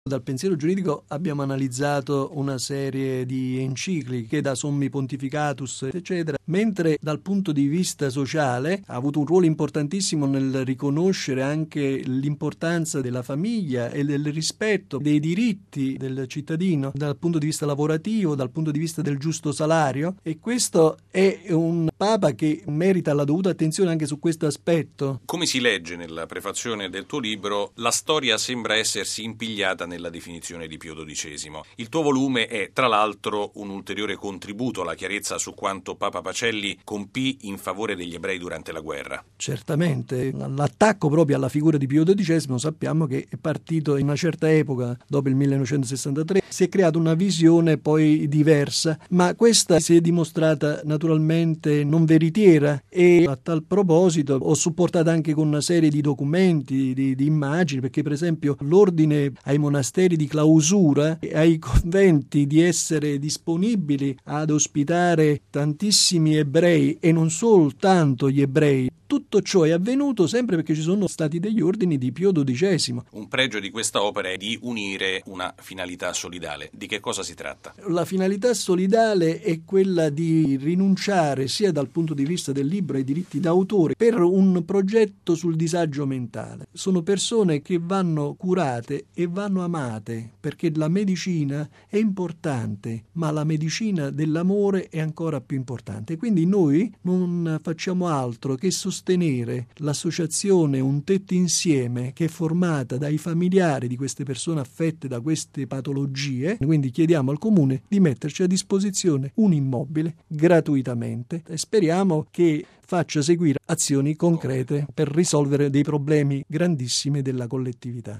Dal pensiero giuridico abbiamo analizzato una serie di encicliche da Sommi Pontificatus, eccetera, mentre dal punto di vista sociale ha avuto un ruolo importantissimo nel riconoscere anche l'importanza della famiglia e del rispetto dei diritti del cittadino dal punto di vista lavorativo, dal punto di vista del giusto salario, e questo è un Papa che merita la dovuta attenzione anche su questo aspetto. Come si legge nella prefazione del tuo libro, la storia sembra essersi impigliata nella definizione di Pio XII. Il tuo volume è, tra l'altro, un ulteriore contributo alla chiarezza su quanto Papa Pacelli compì in favore degli ebrei durante la guerra. Certamente, l'attacco proprio alla figura di Pio XII sappiamo che è partito in una certa epoca, dopo il 1963, si è creata una visione poi diversa, ma questa si è dimostrata naturalmente non veritiera, e a tal proposito ho supportato anche con una serie di documenti, di immagini, perché per esempio l'ordine ai monasteri di clausura e ai conventi di essere disponibili ad ospitare tantissimi ebrei, e non soltanto gli ebrei. Tutto ciò è avvenuto sempre perché ci sono stati degli ordini di Pio XII. Un pregio di questa opera è di unire una finalità solidale. Di che cosa si tratta? La finalità solidale è quella di rinunciare, sia dal punto di vista del libro ai diritti d'autore, per un progetto sul disagio mentale. Sono persone che vanno curate e vanno amate, perché la medicina è importante, ma la medicina dell'amore è ancora più importante. Quindi noi non facciamo altro che sostenere l'associazione Un Tetto Insieme, che è formata dai familiari di queste persone affette da queste patologie. Quindi chiediamo al Comune di metterci a disposizione un immobile gratuitamente e speriamo che faccia seguire azioni concrete per risolvere dei problemi grandissimi della collettività.